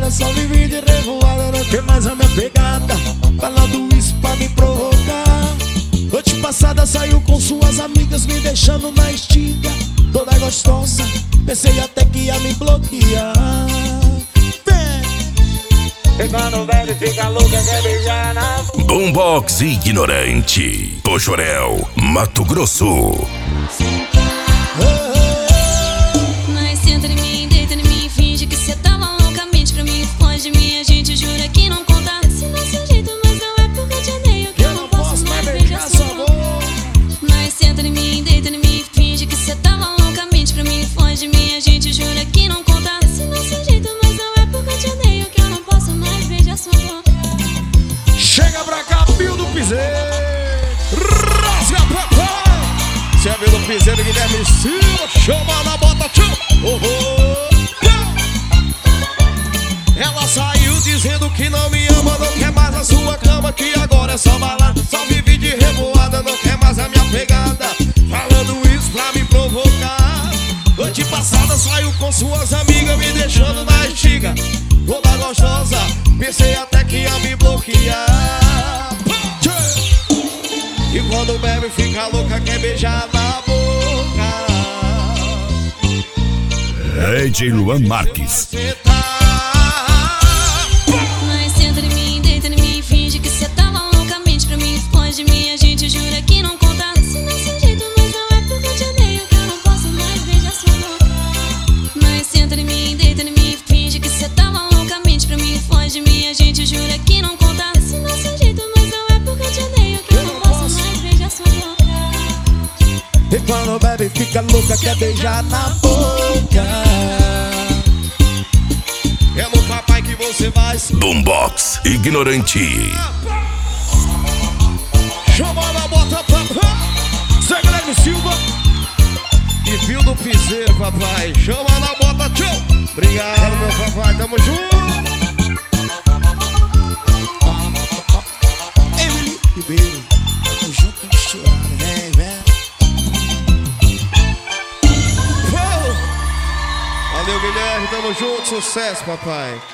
agora só vive de revoada. Não quer mais a minha pegada, falando isso pra me provocar. Noite passada saiu com suas amigas, me deixando na estiga, toda gostosa, pensei até que ia me bloquear. E quando bebe fica louca, quer beijar na boca. Boombox Ignorante, Poxoréu, Mato Grosso. Mas senta em mim, deita em mim, finge que cê tava loucamente pra mim. Foge de mim, a gente jura que não conta. Se nosso jeito, mas não é porque eu te odeio que eu não posso mais beijar sua boca. Mas senta em mim, deita em mim, finge que cê tava loucamente pra mim. Foge de mim, a gente jura que não conta. Se nosso jeito, mas não é porque eu te odeio que eu não posso mais beijar sua boca. Chega pra cá, Pio do Piseiro, rasga papai. Se é Pio do Piseiro, Guilherme Silva, chama na bota, tchau. Ela saiu dizendo que não me ama, não quer mais a sua cama, que agora é só balada, só vive de revoada, não quer mais a minha pegada, falando isso pra me provocar. Noite passada saiu com suas amigas, me deixando na estiga, toda gostosa, pensei até que ia me bloquear. E quando bebe fica louca, quer beijar na boca. DJ Luan Marques. Mas senta em mim, deita em mim, finge que cê tava loucamente pra mim. Foge de mim, a gente jura que não conta. Se nosso jeito, mas não é porque eu te odeio que eu não posso mais beijar sua boca. Mas senta em mim, deita em mim, finge que cê tava loucamente pra mim. Foge de mim, a gente jura que não conta. Se nosso jeito, mas não é porque eu te odeio que eu não posso mais beijar sua boca. E quando bebe fica louca, quer beijar na boca. É no papai que você vai se... Boombox Ignorante. Chama na bota, papai. Zé Guilherme Silva e Pio do Piseiro, papai. Chama na bota, tchau. Obrigado, meu papai, tamo junto. Emily Ribeiro, tamo junto e misturado, vem, vem. Valeu, Guilherme, tamo junto, sucesso, papai.